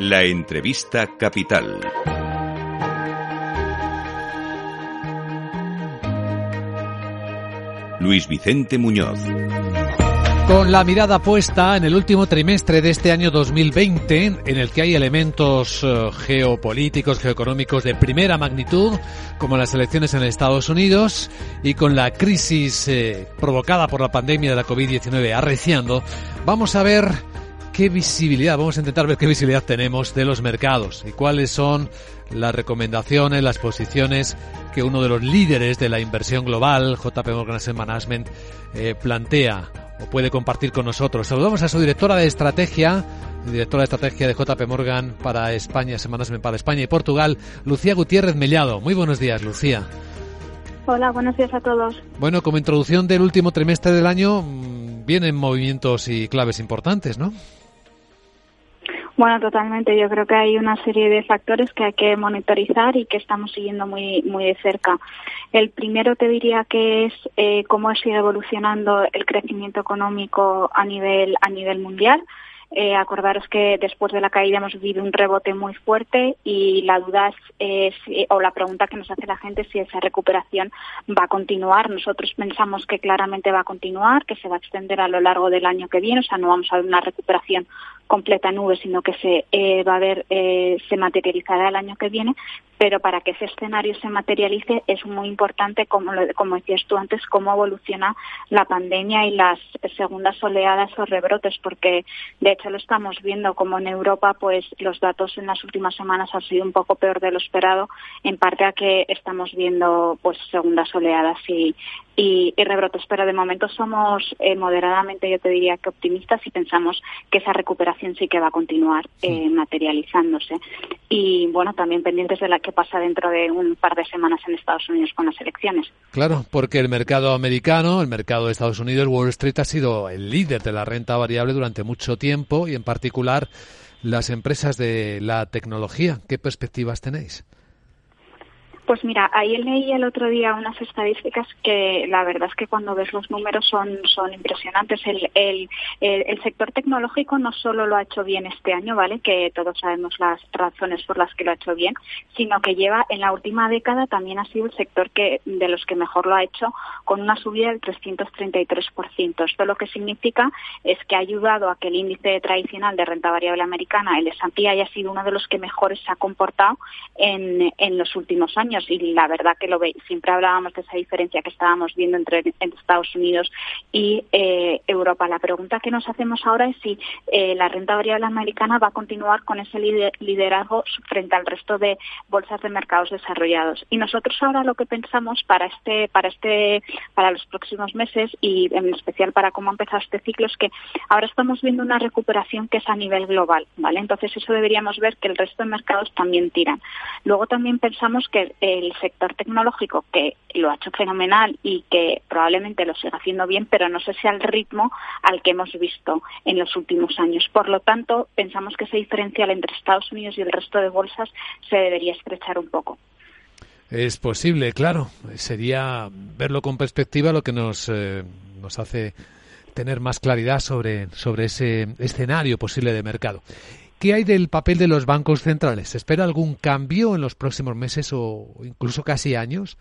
La entrevista capital. Luis Vicente Muñoz. Con la mirada puesta en el último trimestre de este año 2020, en el que hay elementos geopolíticos, geoeconómicos de primera magnitud, como las elecciones en Estados Unidos, y con la crisis provocada por la pandemia de la COVID-19 arreciando, vamos a intentar ver qué visibilidad tenemos de los mercados y cuáles son las recomendaciones, las posiciones que uno de los líderes de la inversión global, JP Morgan Asset Management, plantea o puede compartir con nosotros. Saludamos a su directora de estrategia de JP Morgan para España, Asset Management para España y Portugal, Lucía Gutiérrez Mellado. Muy buenos días, Lucía. Hola, buenos días a todos. Bueno, como introducción del último trimestre del año, vienen movimientos y claves importantes, ¿no? Bueno, totalmente. Yo creo que hay una serie de factores que hay que monitorizar y que estamos siguiendo muy de cerca. El primero te diría que es cómo ha sido evolucionando el crecimiento económico a nivel mundial. Acordaros que después de la caída hemos vivido un rebote muy fuerte y la duda o la pregunta que nos hace la gente es si esa recuperación va a continuar. Nosotros pensamos que claramente va a continuar, que se va a extender a lo largo del año que viene, o sea, no vamos a ver una recuperación completa nube, sino que se materializará el año que viene, pero para que ese escenario se materialice es muy importante, como decías tú antes, cómo evoluciona la pandemia y las segundas oleadas o rebrotes, porque de hecho lo estamos viendo como en Europa, pues los datos en las últimas semanas han sido un poco peor de lo esperado, en parte a que estamos viendo pues segundas oleadas y rebrotes, pero de momento somos moderadamente, yo te diría que optimistas, y pensamos que esa recuperación sí que va a continuar materializándose. Y bueno, también pendientes de la que pasa dentro de un par de semanas en Estados Unidos con las elecciones. Claro, porque el mercado americano, el mercado de Estados Unidos, Wall Street ha sido el líder de la renta variable durante mucho tiempo, y en particular las empresas de la tecnología. ¿Qué perspectivas tenéis? Pues mira, ahí leí el otro día unas estadísticas que la verdad es que cuando ves los números son impresionantes. El sector tecnológico no solo lo ha hecho bien este año, ¿vale?, que todos sabemos las razones por las que lo ha hecho bien, sino que lleva en la última década también ha sido el sector de los que mejor lo ha hecho, con una subida del 333%. Esto lo que significa es que ha ayudado a que el índice tradicional de renta variable americana, el S&P, haya sido uno de los que mejores se ha comportado en los últimos años. Y la verdad que siempre hablábamos de esa diferencia que estábamos viendo entre Estados Unidos y Europa. La pregunta que nos hacemos ahora es si la renta variable americana va a continuar con ese liderazgo frente al resto de bolsas de mercados desarrollados. Y nosotros ahora lo que pensamos para los próximos meses, y en especial para cómo ha empezado este ciclo, es que ahora estamos viendo una recuperación que es a nivel global, ¿vale? Entonces eso deberíamos ver que el resto de mercados también tiran. Luego también pensamos que el sector tecnológico, que lo ha hecho fenomenal y que probablemente lo siga haciendo bien, pero no sé si al ritmo al que hemos visto en los últimos años. Por lo tanto, pensamos que ese diferencial entre Estados Unidos y el resto de bolsas se debería estrechar un poco. Es posible, claro. Sería verlo con perspectiva lo que nos hace tener más claridad sobre ese escenario posible de mercado. ¿Qué hay del papel de los bancos centrales? ¿Se espera algún cambio en los próximos meses o incluso casi años?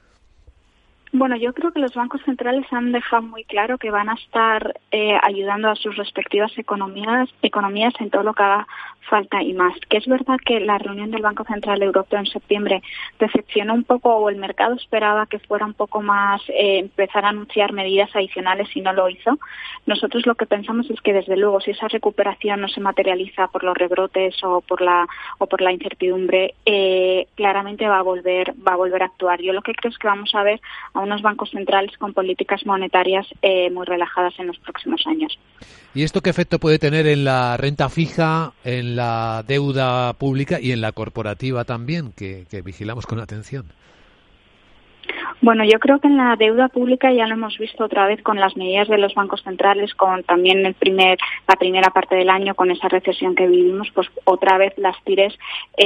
Bueno, yo creo que los bancos centrales han dejado muy claro que van a estar ayudando a sus respectivas economías en todo lo que haga falta y más. Que es verdad que la reunión del Banco Central Europeo en septiembre decepcionó un poco, o el mercado esperaba que fuera un poco más, empezar a anunciar medidas adicionales y no lo hizo. Actualmente lo que pensamos es que desde luego si esa recuperación no se materializa por los rebrotes o por la incertidumbre, claramente va a volver a actuar. Yo lo que creo es que vamos a ver a unos bancos centrales con políticas monetarias muy relajadas en los próximos años. ¿Y esto qué efecto puede tener en la renta fija, en la deuda pública y en la corporativa también, que vigilamos con atención? Bueno, yo creo que en la deuda pública ya lo hemos visto otra vez con las medidas de los bancos centrales, con también la primera parte del año, con esa recesión que vivimos, pues otra vez las tires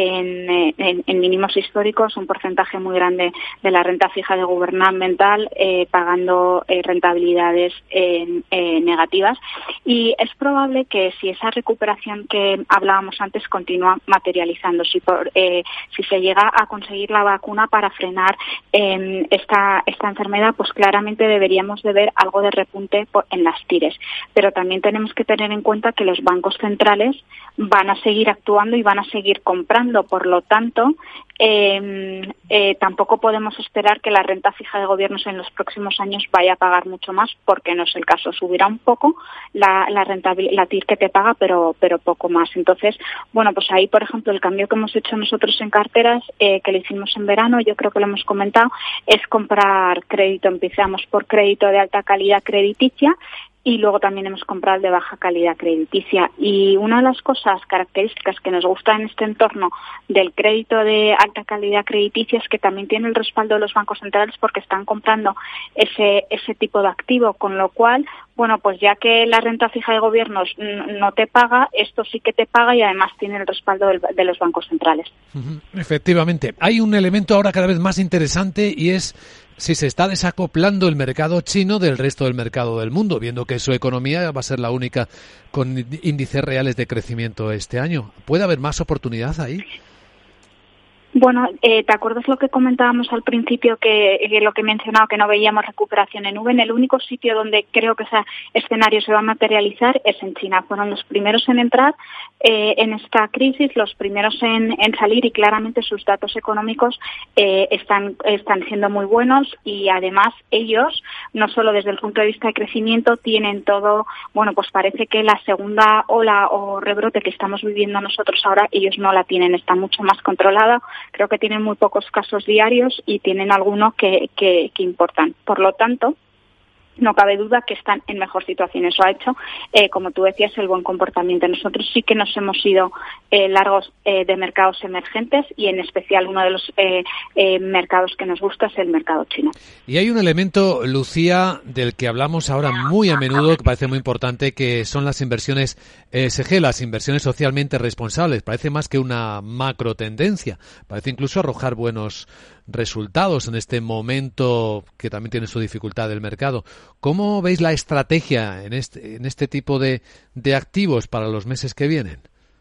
en mínimos históricos, un porcentaje muy grande de la renta fija de gubernamental pagando rentabilidades negativas. Y es probable que si esa recuperación que hablábamos antes continúa materializando, si se llega a conseguir la vacuna para frenar esta enfermedad, pues claramente deberíamos de ver algo de repunte en las tires. Pero también tenemos que tener en cuenta que los bancos centrales van a seguir actuando y van a seguir comprando. Por lo tanto, tampoco podemos esperar que la renta fija de gobiernos en los próximos años vaya a pagar mucho más, porque no es el caso. Subirá un poco la TIR que te paga, pero poco más. Entonces, bueno, pues ahí, por ejemplo, el cambio que hemos hecho nosotros en carteras, que lo hicimos en verano, yo creo que lo hemos comentado, es comprar crédito. Empezamos por crédito de alta calidad crediticia y luego también hemos comprado el de baja calidad crediticia. Y una de las características que nos gusta en este entorno del crédito de alta calidad crediticia es que también tiene el respaldo de los bancos centrales, porque están comprando ese tipo de activo, con lo cual, bueno, pues ya que la renta fija de gobiernos no te paga, esto sí que te paga y además tiene el respaldo de los bancos centrales. Efectivamente. Hay un elemento ahora cada vez más interesante y es si se está desacoplando el mercado chino del resto del mercado del mundo, viendo que su economía va a ser la única con índices reales de crecimiento este año. ¿Puede haber más oportunidad ahí? Bueno, ¿te acuerdas lo que comentábamos al principio, que lo que he mencionado, que no veíamos recuperación en V? En el único sitio donde creo que ese escenario se va a materializar es en China. Fueron los primeros en entrar en esta crisis, los primeros en salir, y claramente sus datos económicos están siendo muy buenos, y además ellos, no solo desde el punto de vista de crecimiento, tienen todo, bueno, pues parece que la segunda ola o rebrote que estamos viviendo nosotros ahora, ellos no la tienen, está mucho más controlada. Creo que tienen muy pocos casos diarios y tienen algunos que importan. Por lo tanto, no cabe duda que están en mejor situación. Eso ha hecho, como tú decías, el buen comportamiento. Nosotros sí que nos hemos ido largos de mercados emergentes, y en especial uno de los mercados que nos gusta es el mercado chino. Y hay un elemento, Lucía, del que hablamos ahora muy a menudo, que parece muy importante, que son las inversiones ESG, las inversiones socialmente responsables. Parece más que una macro tendencia. Parece incluso arrojar buenos resultados en este momento que también tiene su dificultad del mercado. ¿Cómo veis la estrategia en este tipo de activos para los meses que vienen?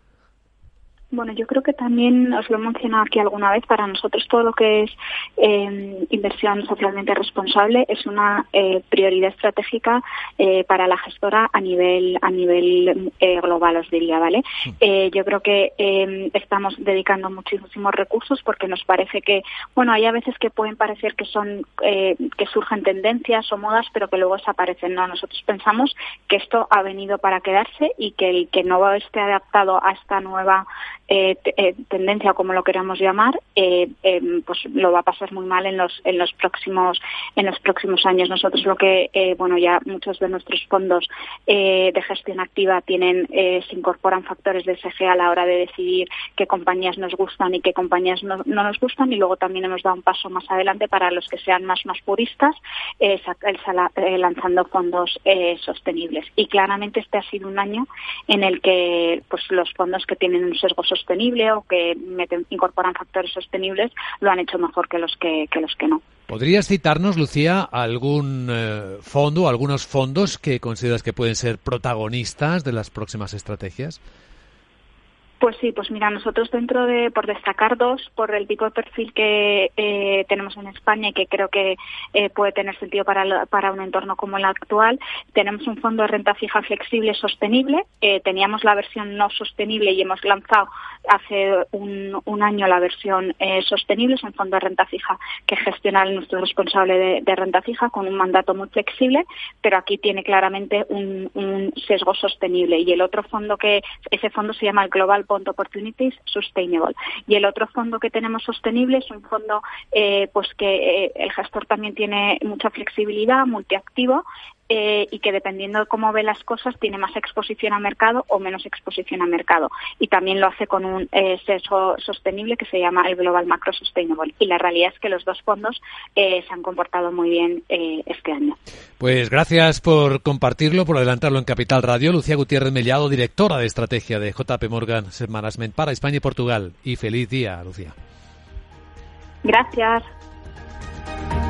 Bueno, yo creo que también os lo he mencionado aquí alguna vez. Para nosotros todo lo que es inversión socialmente responsable es una prioridad estratégica para la gestora a nivel global, os diría, ¿vale? Yo creo que estamos dedicando muchísimos recursos, porque nos parece que, bueno, hay a veces que pueden parecer que son que surgen tendencias o modas, pero que luego desaparecen. No, nosotros pensamos que esto ha venido para quedarse, y que el que no esté adaptado a esta nueva tendencia, o como lo queramos llamar, pues lo va a pasar muy mal en los próximos años. Nosotros lo que ya muchos de nuestros fondos de gestión activa se incorporan factores de ESG a la hora de decidir qué compañías nos gustan y qué compañías no nos gustan, y luego también hemos dado un paso más adelante para los que sean más puristas, lanzando fondos sostenibles. Y claramente este ha sido un año en el que pues los fondos que tienen un sesgo sostenible o que incorporan factores sostenibles lo han hecho mejor que los que no. ¿Podrías citarnos, Lucía, algún fondo o algunos fondos que consideras que pueden ser protagonistas de las próximas estrategias? Pues sí, pues mira, nosotros por destacar dos, por el tipo de perfil que tenemos en España y que creo que puede tener sentido para un entorno como el actual, tenemos un fondo de renta fija flexible sostenible. Teníamos la versión no sostenible y hemos lanzado hace un año la versión sostenible. Es un fondo de renta fija que gestiona nuestro responsable de renta fija con un mandato muy flexible, pero aquí tiene claramente un sesgo sostenible. Y el otro fondo ese fondo se llama el Global Bond Opportunities Sustainable. Y el otro fondo que tenemos sostenible es un fondo que el gestor también tiene mucha flexibilidad, multiactivo, y que dependiendo de cómo ve las cosas tiene más exposición a mercado o menos exposición a mercado. Y también lo hace con un sesgo sostenible que se llama el Global Macro Sustainable. Y la realidad es que los dos fondos se han comportado muy bien este año. Pues gracias por compartirlo, por adelantarlo en Capital Radio. Lucía Gutiérrez Mellado, directora de estrategia de JP Morgan Asset Management para España y Portugal. Y feliz día, Lucía. Gracias.